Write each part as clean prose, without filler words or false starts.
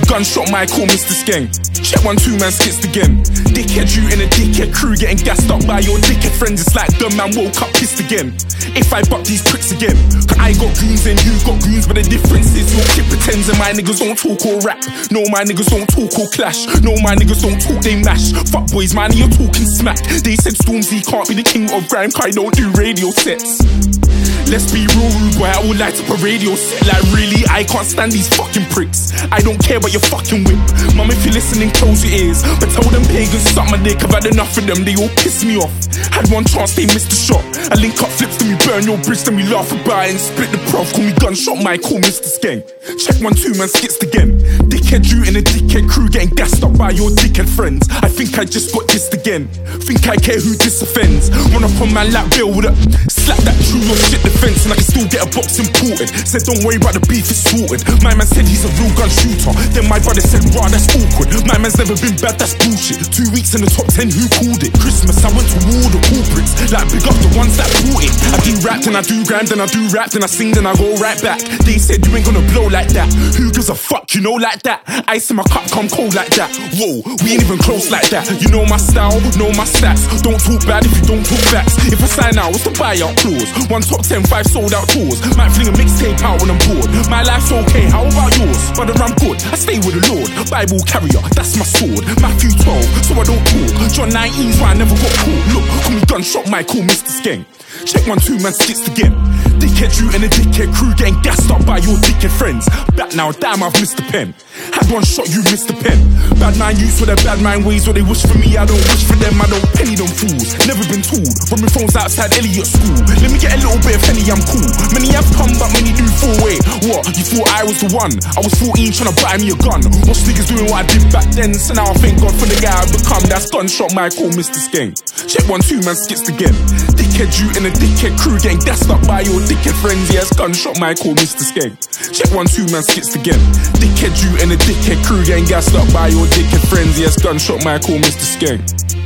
gunshot, Michael, Mr. Skeng. Check 1, 2, man, skits again. Dickhead, you in a dickhead crew, getting gassed up by your dickhead friends. It's like the man woke up pissed again. If I buck these pricks again, cause I got goons and you got goons, but the difference is your kid pretends and my niggas don't talk or rap. No, my niggas don't talk or clash. No, my niggas don't talk, they mash. Fuck boys, man, you're talking smack. They said Stormzy can't be the king of grime, cause I don't do radio sets. Let's be real rude, boy, I will light up a radio set. Like really, I can't stand these fucking pricks. I don't care about your fucking whip. Mum, if you're listening, close your ears. But tell them pagans suck my dick, I've had enough of them, they all piss me off. Had one chance, they missed the shot. I link up flips, then we burn your bridge, then we laugh about it and split the prof. Call me gunshot, Michael, Mr. Skeng. Check 1, 2, man, skits again. Dickhead, you in a dickhead crew, getting gassed up by your dickhead friends. I think I just got dissed again. Think I care who this offends. Run up on man like Bill with a slap that true your shit defense, and I can still get a box imported. Said don't worry about the beef, it's sorted. My man said he's a real gun shooter. Then my brother said, rah, that's awkward. My man's never been bad, that's bullshit. 2 weeks in the top 10, who called it? Christmas, I went to war the corporates. Like big up the ones that bought it. I do rap, then I do grind, then I do rap, then I sing, then I go right back. They said you ain't gonna blow like that. Who gives a fuck, you know, like that? Ice in my cup come cold like that. Whoa, we ain't even close like that. You know my style, know my stats. Don't talk bad if you don't talk facts. If I sign out, what's the buyout clause? 1 top 10, 5 sold out tours. Might fling a mixtape out when I'm bored. My life's okay, how about yours? Brother, I'm good, I stay with the Lord. Bible carrier, that's my sword. Matthew 12, so I don't talk. John 19's why I never got caught. Look, call me gunshot, Michael, Mr. Skeng. Check 1, 2, man, skits again. Dickhead, you and a dickhead crew, getting gassed up by your dickhead friends. Back now, damn, I've missed the pen. Had one shot, you missed the pen. Bad man use for their bad mind ways. What they wish for me, I don't wish for them. I don't penny them fools. Never been tooled. From my phones outside Elliot School. Let me get a little bit of penny, I'm cool. Many have come, but many do fall away. What? You thought I was the one? I was 14 trying to buy me a gun. What's niggas doing what I did back then? So now I thank God for the guy I've become. That's gunshot, Michael, Mr. Skeng. Check 1, 2, man, skits again. Dickhead, you and a dickhead crew, getting gassed up by your dickhead friends. Yes, gunshot, Michael, Mr. Skeng. Check 1, 2, man, skits again. Dickhead, you and a dickhead crew, getting gassed up by your dickhead friends. Yes, gunshot, Michael, Mr. Skeng.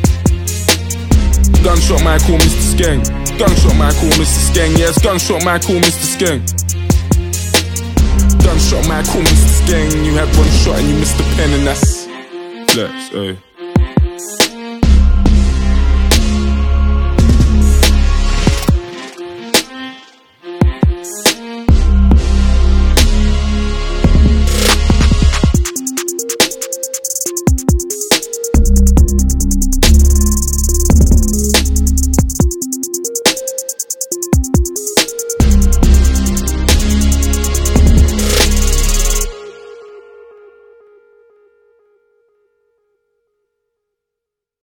Gunshot, Michael, Mr. Skeng. Gunshot, Michael, Mr. Skeng. Yes, gunshot, Michael, Mr. Skeng. Gunshot, Michael, Mr. Skeng. You had one shot and you missed the pen, and that's flex, eh.